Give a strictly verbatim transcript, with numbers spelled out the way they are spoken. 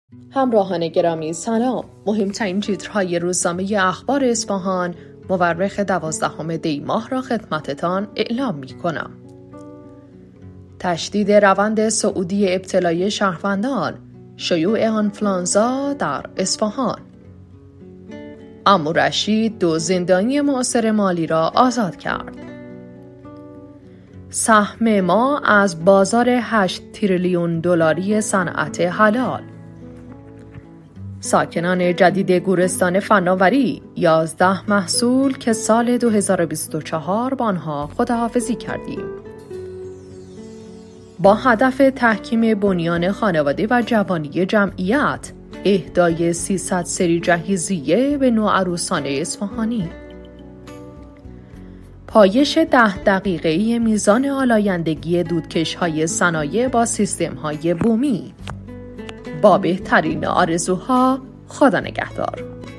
همراهان گرامی سلام. مهمترین تیترهای روزنامه اخبار اصفهان مورخ دوازدهم دی ماه را خدمتتان اعلام می کنم. تشدید روند سعودی ابتلای شهروندان، شیوع آنفلانزا در اصفهان. عمو رشید دو زندانی معاصر مالی را آزاد کرد. سهم ما از بازار هشت تریلیون دلاری صنعت حلال. ساکنان جدید گورستان فناوری یازده محصول که سال دو هزار و بیست و چهار با آنها خداحافظی کردیم. با هدف تحکیم بنیان خانواده و جوانی جمعیت، اهدای سیصد سری جهیزیه به نوعروسان اصفهانی. پایش ده دقیقه‌ای میزان آلایندگی دودکش‌های صنایع با سیستم‌های بومی. با بهترین آرزوها، خدا نگهدار.